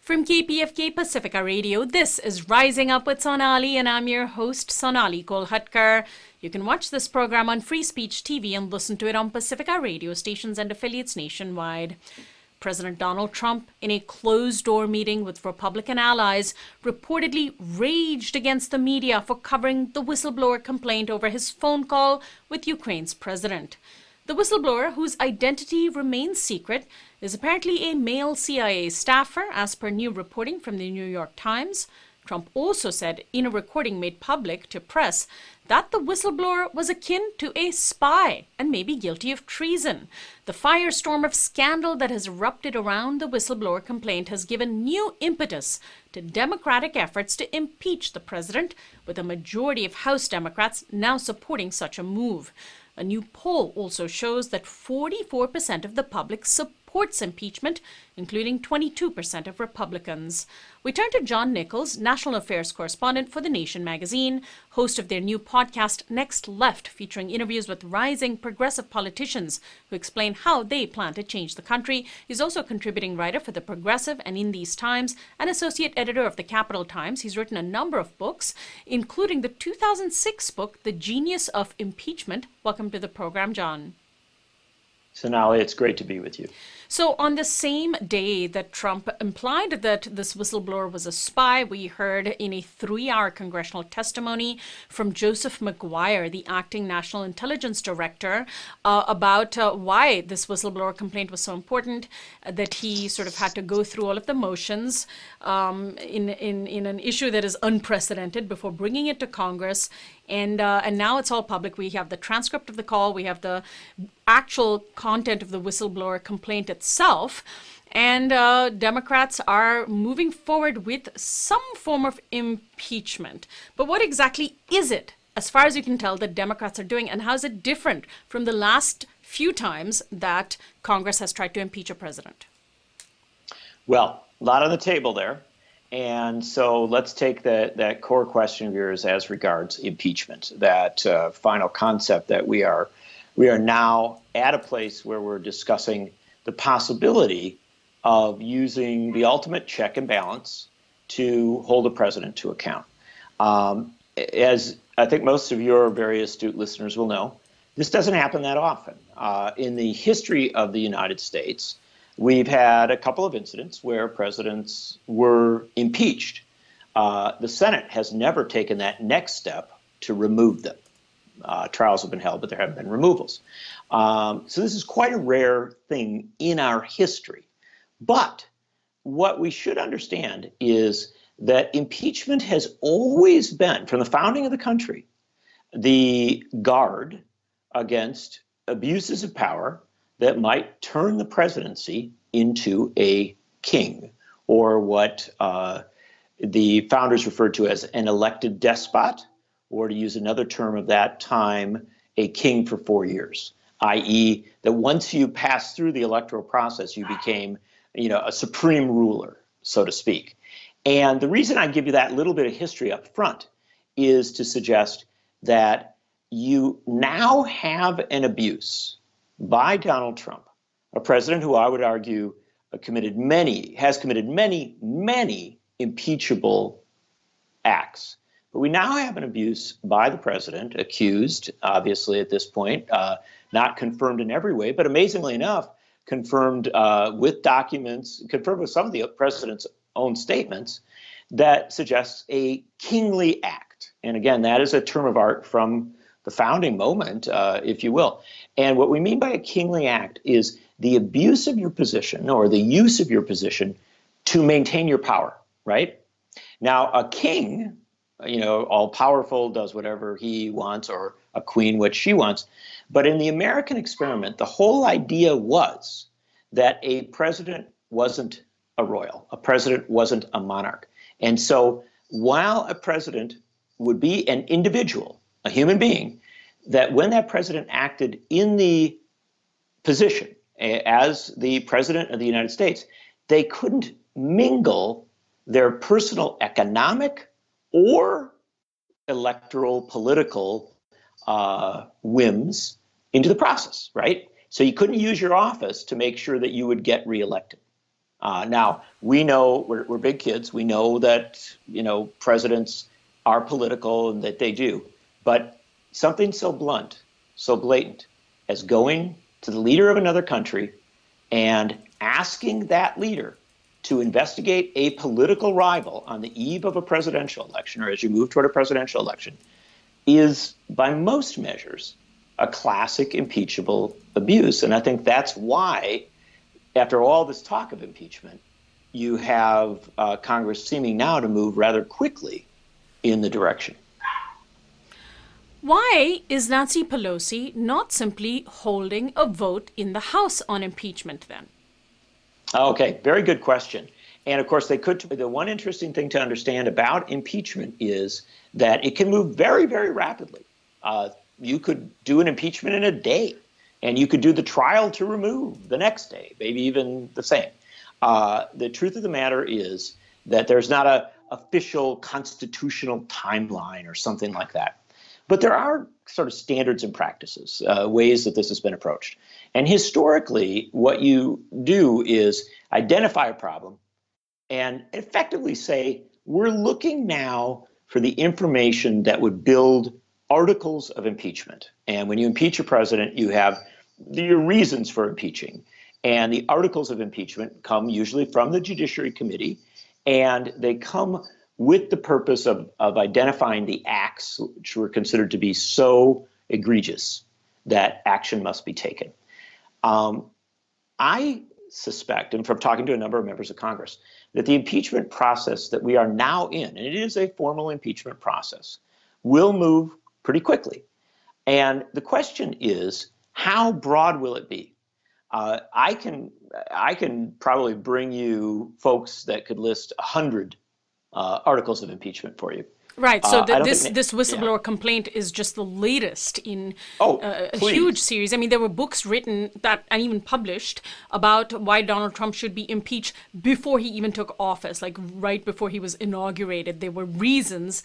From KPFK Pacifica Radio, this is Rising Up with Sonali, and I'm your host, Sonali Kolhatkar. You can watch this program on Free Speech TV and listen to it on Pacifica radio stations and affiliates nationwide. President Donald Trump, in a closed-door meeting with Republican allies, reportedly raged against the media for covering the whistleblower complaint over his phone call with Ukraine's president. The whistleblower, whose identity remains secret, is apparently a male CIA staffer, as per new reporting from the New York Times. Trump also said in a recording made public to press that the whistleblower was akin to a spy and may be guilty of treason. The firestorm of scandal that has erupted around the whistleblower complaint has given new impetus to Democratic efforts to impeach the president, with a majority of House Democrats now supporting such a move. A new poll also shows that 44% of the public supports impeachment, including 22% of Republicans. We turn to John Nichols, national affairs correspondent for The Nation magazine, host of their new podcast, Next Left, featuring interviews with rising progressive politicians who explain how they plan to change the country. He's also a contributing writer for The Progressive and In These Times, and associate editor of The Capital Times. He's written a number of books, including the 2006 book, The Genius of Impeachment. Welcome to the program, John. Sonali, it's great to be with you. So on the same day that Trump implied that this whistleblower was a spy, we heard in a 3-hour congressional testimony from Joseph Maguire, the acting National Intelligence Director, about why this whistleblower complaint was so important, that he sort of had to go through all of the motions in an issue that is unprecedented before bringing it to Congress. And now it's all public. We have the transcript of the call. We have the actual content of the whistleblower complaint itself. And Democrats are moving forward with some form of impeachment. But what exactly is it, as far as you can tell, that Democrats are doing? And how is it different from the last few times that Congress has tried to impeach a president? Well, a lot on the table there. And so let's take that core question of yours as regards impeachment, that final concept that we are now at a place where we're discussing the possibility of using the ultimate check and balance to hold a president to account. As I think most of your very astute listeners will know, this doesn't happen that often. In the history of the United States, we've had a couple of incidents where presidents were impeached. The Senate has never taken that next step to remove them. Trials have been held, but there haven't been removals. So this is quite a rare thing in our history. But what we should understand is that impeachment has always been, from the founding of the country, the guard against abuses of power that might turn the presidency into a king, or what the founders referred to as an elected despot, or to use another term of that time, a king for 4 years, i.e. that once you passed through the electoral process, you became, a supreme ruler, so to speak. And the reason I give you that little bit of history up front is to suggest that you now have an abuse by Donald Trump, a president who I would argue has committed many impeachable acts. But we now have an abuse by the president, accused, obviously, at this point, not confirmed in every way, but amazingly enough, confirmed with documents, confirmed with some of the president's own statements, that suggests a kingly act. And again, that is a term of art from the founding moment, if you will. And what we mean by a kingly act is the abuse of your position, or the use of your position, to maintain your power, right? Now, a king, all powerful, does whatever he wants, or a queen what she wants. But in the American experiment, the whole idea was that a president wasn't a royal. A president wasn't a monarch. And so while a president would be an individual, a human being, that when that president acted in the position as the president of the United States, they couldn't mingle their personal economic or electoral political whims into the process, right? So you couldn't use your office to make sure that you would get reelected. Now, we know we're big kids. We know that, presidents are political and that they do. But something so blunt, so blatant as going to the leader of another country and asking that leader to investigate a political rival on the eve of a presidential election, or as you move toward a presidential election, is by most measures a classic impeachable abuse. And I think that's why, after all this talk of impeachment, you have Congress seeming now to move rather quickly in the direction. Why is Nancy Pelosi not simply holding a vote in the House on impeachment then? Okay, very good question. And of course, they could. The one interesting thing to understand about impeachment is that it can move very, very rapidly. You could do an impeachment in a day, and you could do the trial to remove the next day, maybe even the same. The truth of the matter is that there's not an official constitutional timeline or something like that. But there are sort of standards and practices, ways that this has been approached. And historically, what you do is identify a problem and effectively say, we're looking now for the information that would build articles of impeachment. And when you impeach a president, you have your reasons for impeaching. And the articles of impeachment come usually from the Judiciary Committee, and they come with the purpose of identifying the acts which were considered to be so egregious that action must be taken. I suspect, and from talking to a number of members of Congress, that the impeachment process that we are now in, and it is a formal impeachment process, will move pretty quickly. And the question is, how broad will it be? I can probably bring you folks that could list 100 articles of impeachment for you. Right. So this whistleblower complaint is just the latest in a huge series. I mean, there were books written that and even published about why Donald Trump should be impeached before he even took office, like right before he was inaugurated. There were reasons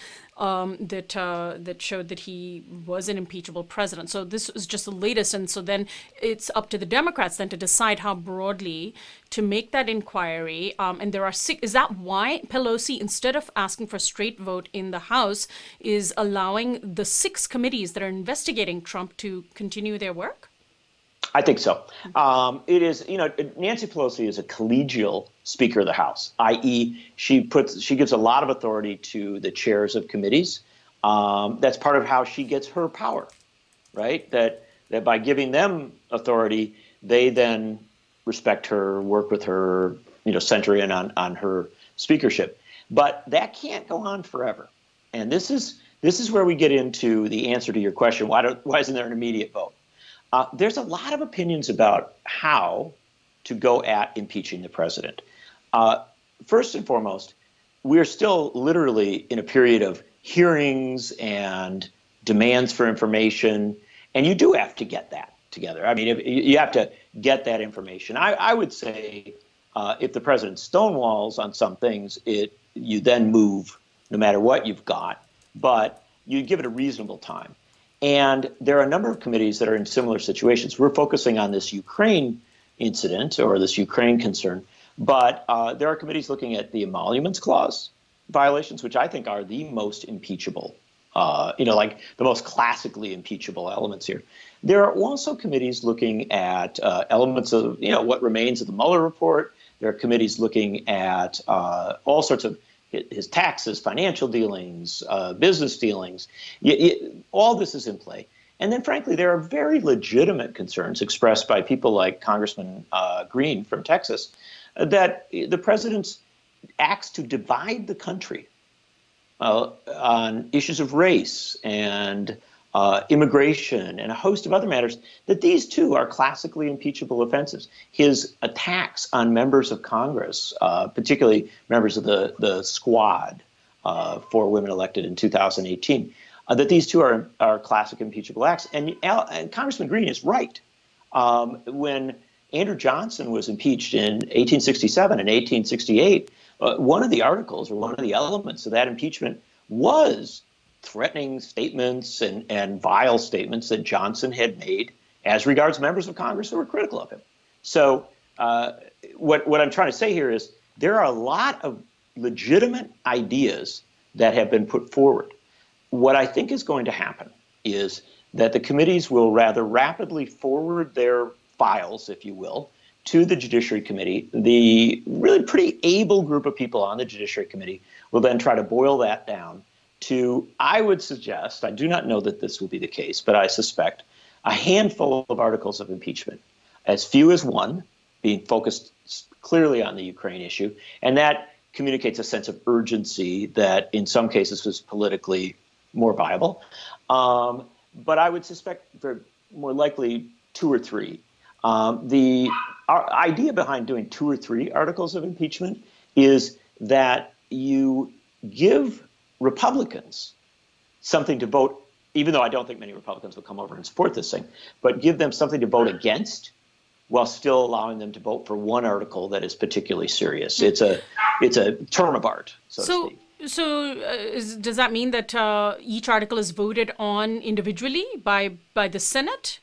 that showed that he was an impeachable president. So this is just the latest. And so then it's up to the Democrats then to decide how broadly to make that inquiry. And there are six. Is that why Pelosi, instead of asking for a straight vote in the House, is allowing the 6 committees that are investigating Trump to continue their work? I think so. It is, Nancy Pelosi is a collegial Speaker of the House, i.e., she gives a lot of authority to the chairs of committees. That's part of how she gets her power, right? That by giving them authority, they then respect her, work with her, center in on her speakership. But that can't go on forever. And this is where we get into the answer to your question: why isn't there an immediate vote? There's a lot of opinions about how to go at impeaching the president. First and foremost, we're still literally in a period of hearings and demands for information, and you do have to get that together. I mean, you have to get that information. I would say if the president stonewalls on some things, you then move no matter what you've got, but you give it a reasonable time. And there are a number of committees that are in similar situations. We're focusing on this Ukraine incident or this Ukraine concern, but there are committees looking at the Emoluments Clause violations, which I think are the most impeachable, like the most classically impeachable elements here. There are also committees looking at elements of, what remains of the Mueller report. There are committees looking at all sorts of his taxes, financial dealings, business dealings. All this is in play. And then, frankly, there are very legitimate concerns expressed by people like Congressman Green from Texas that the president's acts to divide the country on issues of race and immigration and a host of other matters, that these too are classically impeachable offenses. His attacks on members of Congress, particularly members of the squad for women elected in 2018, that these two are classic impeachable acts. And Congressman Green is right. When Andrew Johnson was impeached in 1867 and 1868, one of the articles or one of the elements of that impeachment was threatening statements and vile statements that Johnson had made as regards members of Congress who were critical of him. So what I'm trying to say here is there are a lot of legitimate ideas that have been put forward. What I think is going to happen is that the committees will rather rapidly forward their files, if you will, to the Judiciary Committee. The really pretty able group of people on the Judiciary Committee will then try to boil that down to, I would suggest, I do not know that this will be the case, but I suspect, a handful of articles of impeachment, as few as one, being focused clearly on the Ukraine issue. And that communicates a sense of urgency that in some cases was politically more viable. But I would suspect more likely 2 or 3. The idea behind doing 2 or 3 articles of impeachment is that you give Republicans something to vote, even though I don't think many Republicans will come over and support this thing, but give them something to vote against while still allowing them to vote for one article that is particularly serious. It's a term of art, so to speak. So does that mean that each article is voted on individually by the Senate?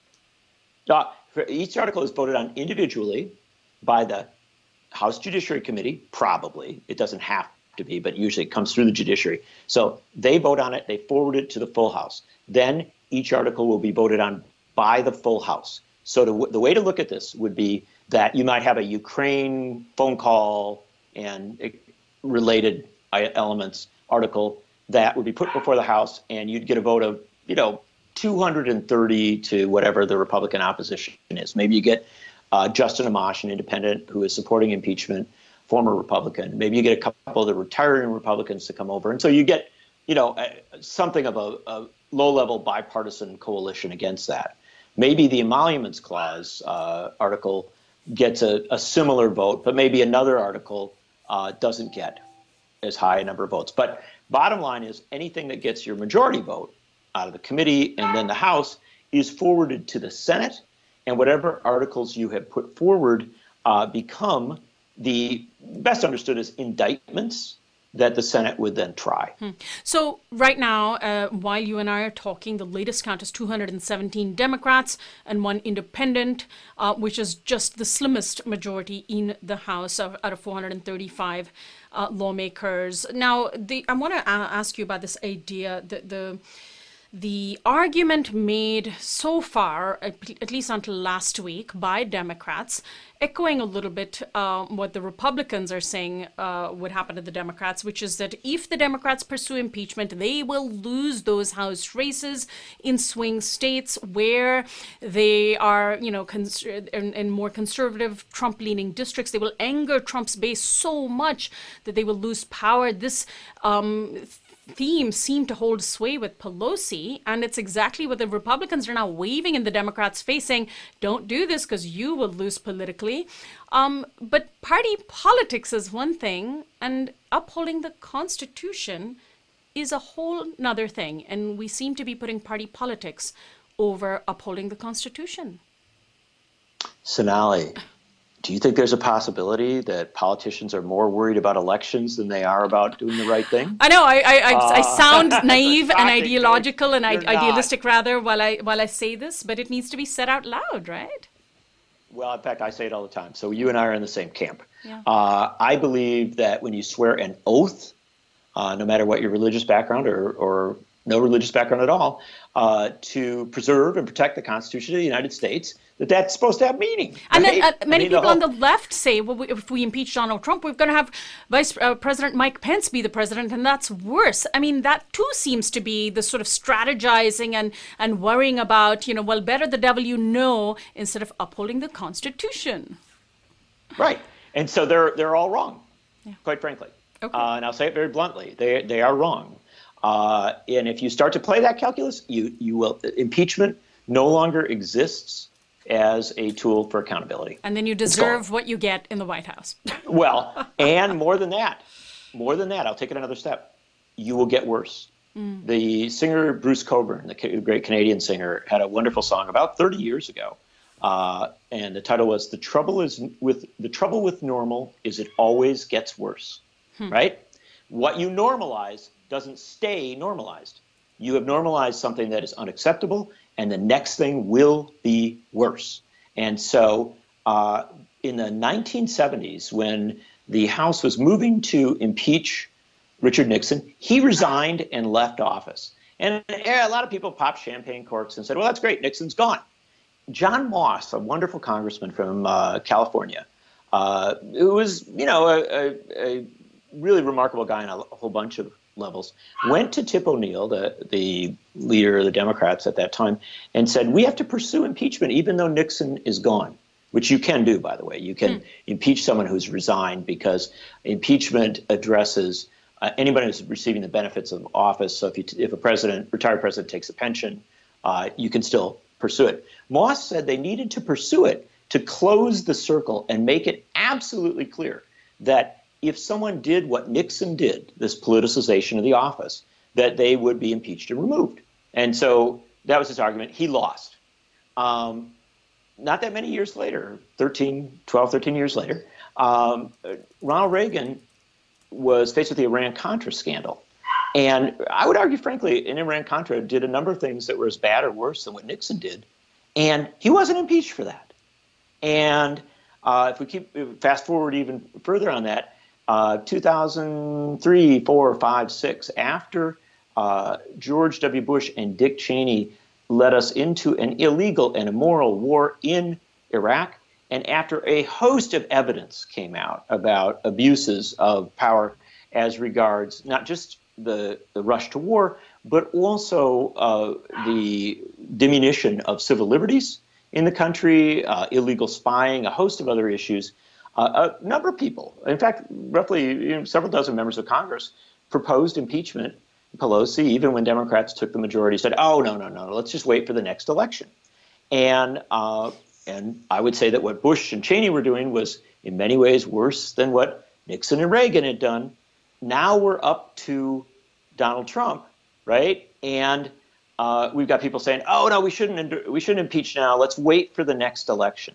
Each article is voted on individually by the House Judiciary Committee, probably. It doesn't have to be, but usually it comes through the judiciary. So they vote on it, they forward it to the full House. Then each article will be voted on by the full House. So the way to look at this would be that you might have a Ukraine phone call and related elements article that would be put before the House, and you'd get a vote of, 230 to whatever the Republican opposition is. Maybe you get Justin Amash, an independent who is supporting impeachment, former Republican. Maybe you get a couple of the retiring Republicans to come over. And so you get, something of a low-level bipartisan coalition against that. Maybe the Emoluments Clause article gets a similar vote, but maybe another article doesn't get as high a number of votes. But bottom line is anything that gets your majority vote out of the committee and then the House is forwarded to the Senate, and whatever articles you have put forward become the best understood as indictments that the Senate would then try. So right now, while you and I are talking, the latest count is 217 Democrats and 1 independent, which is just the slimmest majority in the House out of 435 lawmakers. Now, I want to ask you about this idea that the argument made so far, at least until last week, by Democrats, echoing a little bit what the Republicans are saying would happen to the Democrats, which is that if the Democrats pursue impeachment, they will lose those House races in swing states where they are, in more conservative, Trump-leaning districts. They will anger Trump's base so much that they will lose power. This theme seemed to hold sway with Pelosi, and it's exactly what the Republicans are now waving in the Democrats' face, saying, don't do this because you will lose politically. But party politics is one thing, and upholding the Constitution is a whole nother thing. And we seem to be putting party politics over upholding the Constitution. Sonali, do you think there's a possibility that politicians are more worried about elections than they are about doing the right thing? I know I sound naive and ideological and idealistic rather while I say this, but it needs to be said out loud, right? Well, in fact, I say it all the time. So you and I are in the same camp. Yeah. I believe that when you swear an oath, no matter what your religious background or no religious background at all, to preserve and protect the Constitution of the United States, that's supposed to have meaning. And right? then many people on the left say, well, if we impeach Donald Trump, we're going to have Vice President Mike Pence be the president, and that's worse. I mean, that too seems to be the sort of strategizing and worrying about, well, better the devil you know, instead of upholding the Constitution. Right. And so they're all wrong, quite frankly. Okay. And I'll say it very bluntly. They are wrong. And if you start to play that calculus, you will. Impeachment no longer exists as a tool for accountability. And then you deserve what you get in the White House. Well, and more than that, I'll take it another step. You will get worse. The singer Bruce Cockburn, the great Canadian singer, had a wonderful song about 30 years ago, and the title was "The trouble with normal is it always gets worse." Right? What you normalize doesn't stay normalized. You have normalized something that is unacceptable, and the next thing will be worse. And so in the 1970s, when the House was moving to impeach Richard Nixon, he resigned and left office. And a lot of people popped champagne corks and said, well, that's great, Nixon's gone. John Moss, a wonderful congressman from California, who was, a really remarkable guy on a whole bunch of levels, went to Tip O'Neill, the leader of the Democrats at that time, and said, we have to pursue impeachment even though Nixon is gone, which you can do, by the way. You can impeach someone who's resigned, because impeachment addresses anybody who's receiving the benefits of office. So if a retired president takes a pension, you can still pursue it. Moss said they needed to pursue it to close the circle and make it absolutely clear that if someone did what Nixon did, this politicization of the office, that they would be impeached and removed. And so that was his argument. He lost. Not that many years later, 13 years later, Ronald Reagan was faced with the Iran-Contra scandal. And I would argue, frankly, in Iran-Contra did a number of things that were as bad or worse than what Nixon did. And he wasn't impeached for that. And if we fast forward even further on that, 2003, 4, 5, 6, after George W. Bush and Dick Cheney led us into an illegal and immoral war in Iraq, and after a host of evidence came out about abuses of power as regards not just the rush to war, but also the diminution of civil liberties in the country, illegal spying, a host of other issues, a number of people, in fact, roughly several dozen members of Congress, proposed impeachment. Pelosi, even when Democrats took the majority, said, oh, no, let's just wait for the next election. And I would say that what Bush and Cheney were doing was in many ways worse than what Nixon and Reagan had done. Now we're up to Donald Trump, right? And we've got people saying, oh, no, we shouldn't impeach now. Let's wait for the next election.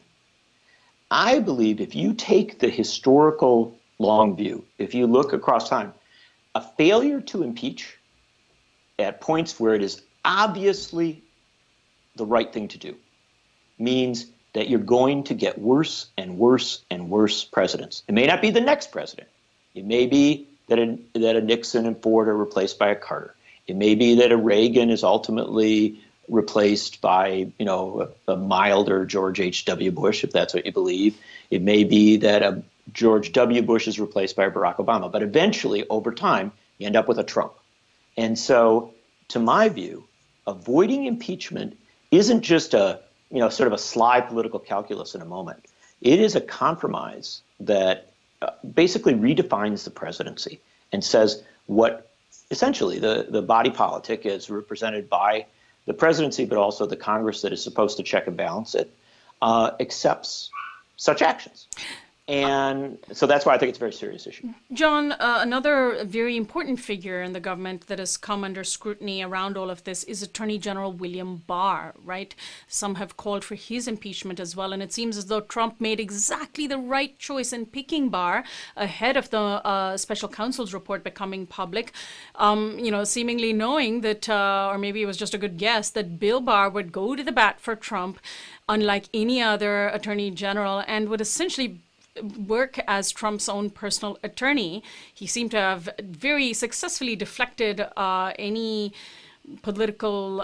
I believe if you take the historical long view, if you look across time, a failure to impeach at points where it is obviously the right thing to do means that you're going to get worse and worse and worse presidents. It may not be the next president. It may be that a Nixon and Ford are replaced by a Carter. It may be that a Reagan is ultimately replaced by, a milder George H.W. Bush, if that's what you believe. It may be that a George W. Bush is replaced by Barack Obama. But eventually, over time, you end up with a Trump. And so, to my view, avoiding impeachment isn't just sort of a sly political calculus in a moment. It is a compromise that basically redefines the presidency and says what essentially the body politic is represented by the presidency, but also the Congress that is supposed to check and balance it, accepts such actions. And so that's why I think it's a very serious issue. John, another very important figure in the government that has come under scrutiny around all of this is Attorney General William Barr, right? Some have called for his impeachment as well. And it seems as though Trump made exactly the right choice in picking Barr ahead of the special counsel's report becoming public, seemingly knowing that, or maybe it was just a good guess, that Bill Barr would go to the bat for Trump, unlike any other attorney general, and would essentially work as Trump's own personal attorney. He seemed to have very successfully deflected any political,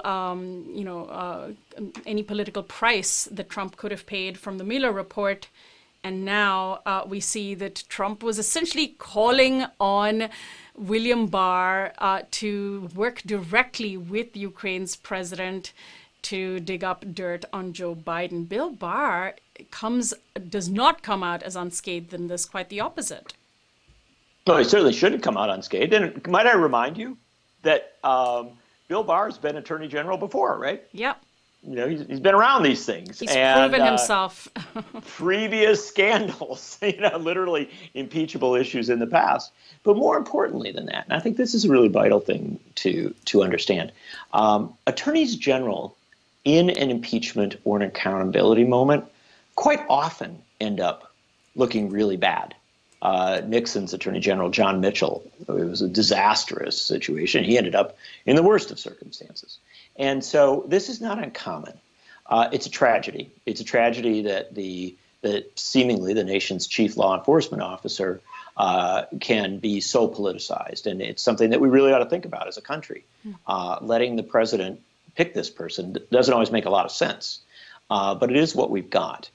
any political price that Trump could have paid from the Mueller report. And now we see that Trump was essentially calling on William Barr to work directly with Ukraine's president to dig up dirt on Joe Biden. Bill Barr does not come out as unscathed in this, quite the opposite. Well, he certainly shouldn't come out unscathed. And might I remind you that Bill Barr has been Attorney General before, right? Yep. He's been around these things. He's proven himself. Previous scandals, literally impeachable issues in the past. But more importantly than that, and I think this is a really vital thing to understand, attorneys general in an impeachment or an accountability moment quite often end up looking really bad. Nixon's Attorney General, John Mitchell, it was a disastrous situation. He ended up in the worst of circumstances. And so this is not uncommon. It's a tragedy. It's a tragedy that the that seemingly the nation's chief law enforcement officer can be so politicized. And it's something that we really ought to think about as a country. Letting the president pick this person doesn't always make a lot of sense, but it is what we've got.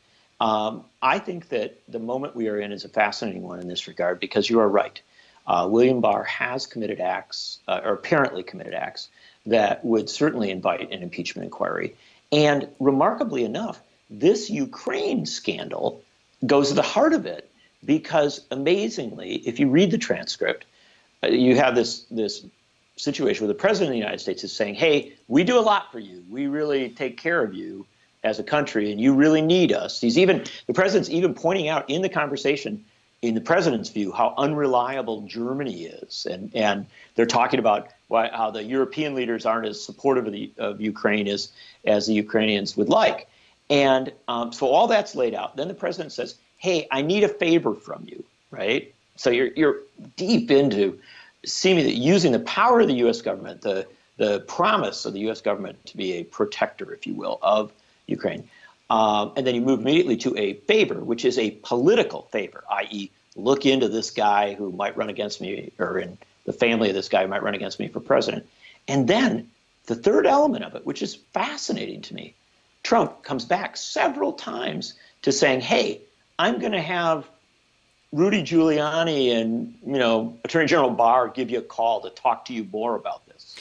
I think that the moment we are in is a fascinating one in this regard, because you are right. William Barr has committed acts, or apparently committed acts, that would certainly invite an impeachment inquiry. And remarkably enough, this Ukraine scandal goes to the heart of it, because amazingly, if you read the transcript, you have this situation where the president of the United States is saying, hey, we do a lot for you. We really take care of you as a country, and you really need us. The president's even pointing out in the conversation, in the president's view, how unreliable Germany is. And they're talking about how the European leaders aren't as supportive of Ukraine as the Ukrainians would like. And so all that's laid out. Then the president says, hey, I need a favor from you, right? So you're deep into seemingly using the power of the U.S. government, the promise of the U.S. government to be a protector, if you will, of Ukraine. And then you move immediately to a favor, which is a political favor, i.e., look into this guy who might run against me, or in the family of this guy who might run against me for president. And then the third element of it, which is fascinating to me, Trump comes back several times to saying, hey, I'm going to have Rudy Giuliani and, Attorney General Barr give you a call to talk to you more about this.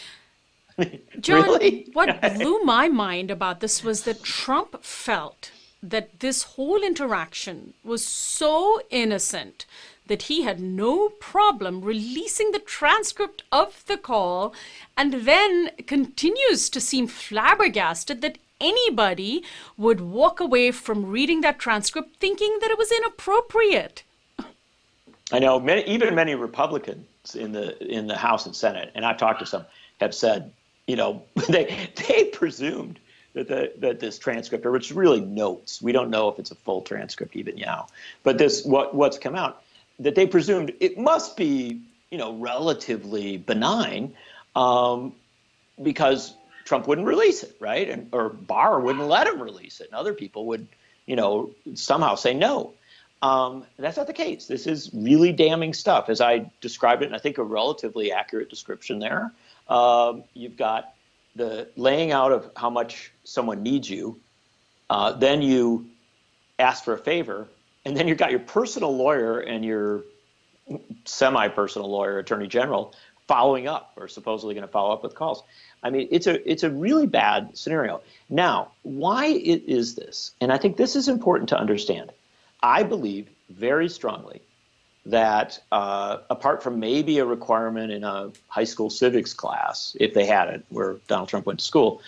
John, really? What blew my mind about this was that Trump felt that this whole interaction was so innocent that he had no problem releasing the transcript of the call, and then continues to seem flabbergasted that anybody would walk away from reading that transcript thinking that it was inappropriate. I know many Republicans in the House and Senate, and I've talked to some, have said, they presumed that this transcript, or it's really notes, we don't know if it's a full transcript even now, but what's come out, that they presumed it must be, relatively benign, because Trump wouldn't release it, right? Or Barr wouldn't let him release it, and other people would, somehow say no. That's not the case. This is really damning stuff, as I described it, and I think a relatively accurate description there. You've got the laying out of how much someone needs you, then you ask for a favor, and then you've got your personal lawyer and your semi-personal lawyer, attorney general, following up, or supposedly going to follow up with calls. I mean, it's a really bad scenario. Now, why is this? And I think this is important to understand. I believe very strongly that apart from maybe a requirement in a high school civics class, if they had it, where Donald Trump went to school,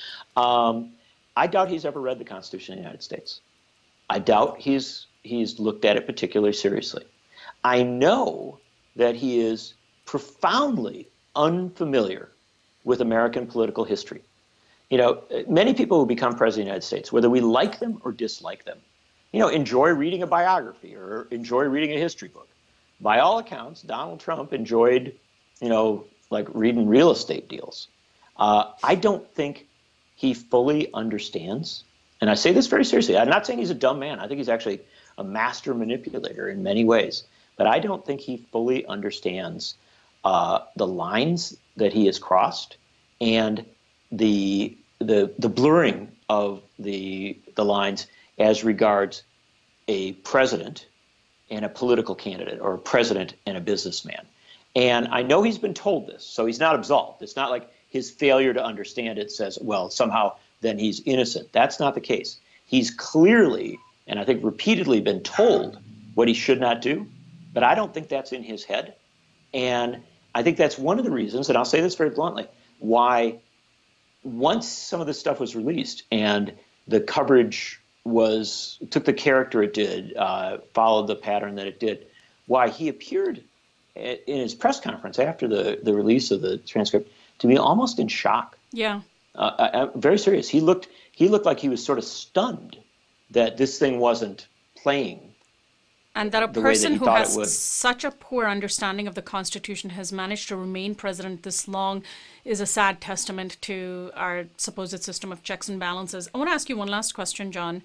I doubt he's ever read the Constitution of the United States. I doubt he's looked at it particularly seriously. I know that he is profoundly unfamiliar with American political history. Many people who become president of the United States, whether we like them or dislike them, enjoy reading a biography or enjoy reading a history book. By all accounts, Donald Trump enjoyed, like reading real estate deals. I don't think he fully understands, and I say this very seriously. I'm not saying he's a dumb man. I think he's actually a master manipulator in many ways, but I don't think he fully understands the lines that he has crossed and the blurring of the lines as regards a president and a political candidate, or a president and a businessman. And I know he's been told this, so he's not absolved. It's not like his failure to understand it says, well, somehow then he's innocent. That's not the case. He's clearly, and I think repeatedly, been told what he should not do, but I don't think that's in his head. And I think that's one of the reasons, and I'll say this very bluntly, why once some of this stuff was released and the coverage took the character it did, followed the pattern that it did, why he appeared in his press conference after the release of the transcript to me almost in shock. Yeah. I'm very serious. He looked like he was sort of stunned that this thing wasn't playing. And that a person who has such a poor understanding of the Constitution has managed to remain president this long is a sad testament to our supposed system of checks and balances. I want to ask you one last question, John.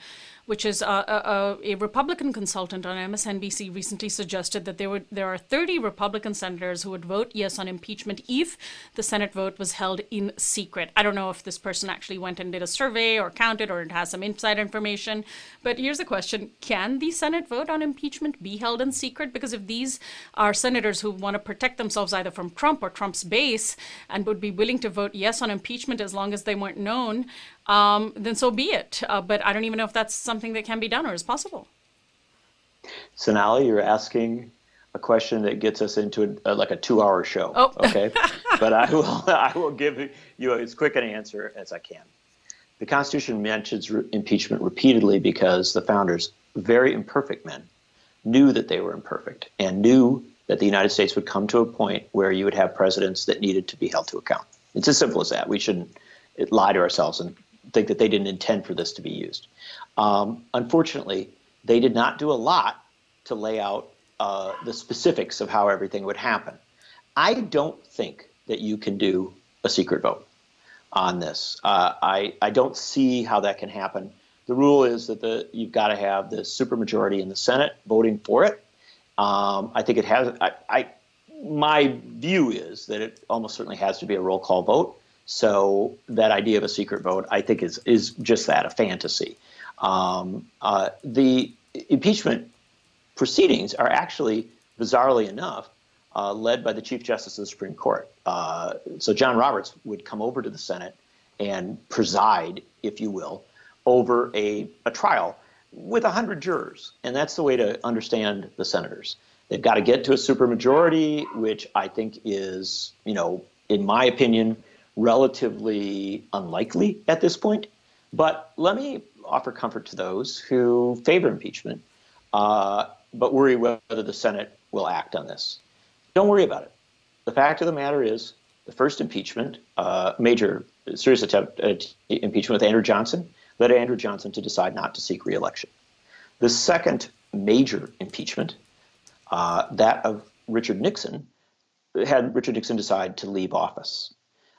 which is a Republican consultant on MSNBC recently suggested that there are 30 Republican senators who would vote yes on impeachment if the Senate vote was held in secret. I don't know if this person actually went and did a survey or counted or it has some inside information. But here's the question. Can the Senate vote on impeachment be held in secret? Because if these are senators who want to protect themselves either from Trump or Trump's base and would be willing to vote yes on impeachment as long as they weren't known, then so be it. But I don't even know if that's something that can be done or is possible. Sonali, you're asking a question that gets us into like a 2-hour show. Oh. Okay, but I will give you as quick an answer as I can. The Constitution mentions impeachment repeatedly because the founders, very imperfect men, knew that they were imperfect and knew that the United States would come to a point where you would have presidents that needed to be held to account. It's as simple as that. We shouldn't lie to ourselves and think that they didn't intend for this to be used. Unfortunately, they did not do a lot to lay out the specifics of how everything would happen. I don't think that you can do a secret vote on this. I don't see how that can happen. The rule is that you've got to have the supermajority in the Senate voting for it. I think it has. My view is that it almost certainly has to be a roll call vote. So that idea of a secret vote, I think, is just that, a fantasy. The impeachment proceedings are actually, bizarrely enough, led by the Chief Justice of the Supreme Court. So John Roberts would come over to the Senate and preside, if you will, over a trial with 100 jurors. And that's the way to understand the senators. They've got to get to a supermajority, which I think is, in my opinion, relatively unlikely at this point. But let me offer comfort to those who favor impeachment, but worry whether the Senate will act on this. Don't worry about it. The fact of the matter is the first impeachment, major serious attempt at impeachment with Andrew Johnson, led Andrew Johnson to decide not to seek re-election. The second major impeachment, that of Richard Nixon, had Richard Nixon decide to leave office.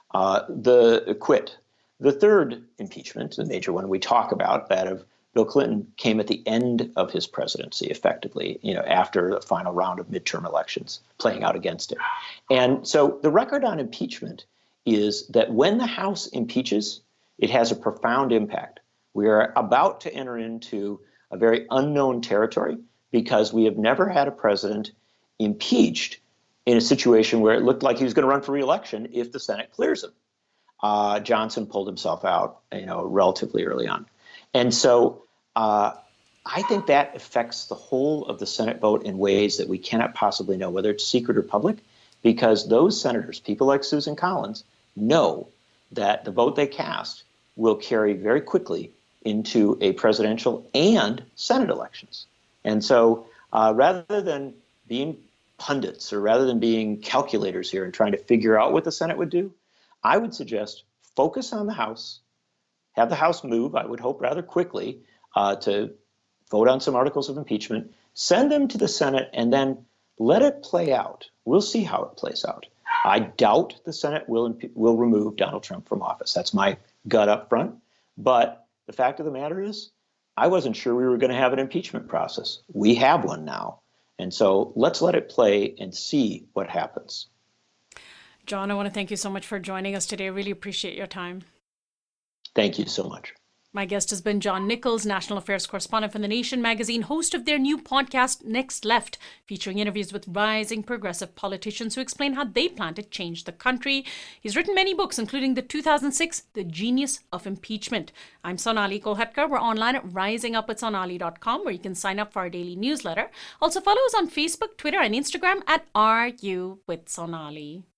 The third impeachment, the major one we talk about, that of Bill Clinton, came at the end of his presidency, effectively, after the final round of midterm elections playing out against it. And so the record on impeachment is that when the House impeaches, it has a profound impact. We are about to enter into a very unknown territory because we have never had a president impeached in a situation where it looked like he was going to run for re-election if the Senate clears him. Johnson pulled himself out, relatively early on. And so I think that affects the whole of the Senate vote in ways that we cannot possibly know, whether it's secret or public, because those senators, people like Susan Collins, know that the vote they cast will carry very quickly into a presidential and Senate elections. And so rather than being pundits or rather than being calculators here and trying to figure out what the Senate would do, I would suggest focus on the House, have the House move, I would hope rather quickly, to vote on some articles of impeachment, send them to the Senate, and then let it play out. We'll see how it plays out. I doubt the Senate will remove Donald Trump from office. That's my gut up front. But the fact of the matter is, I wasn't sure we were going to have an impeachment process. We have one now. And so let's let it play and see what happens. John, I want to thank you so much for joining us today. I really appreciate your time. Thank you so much. My guest has been John Nichols, National Affairs Correspondent for The Nation magazine, host of their new podcast, Next Left, featuring interviews with rising progressive politicians who explain how they plan to change the country. He's written many books, including the 2006 The Genius of Impeachment. I'm Sonali Kolhatkar. We're online at risingupwithsonali.com, where you can sign up for our daily newsletter. Also follow us on Facebook, Twitter, and Instagram at RU with Sonali.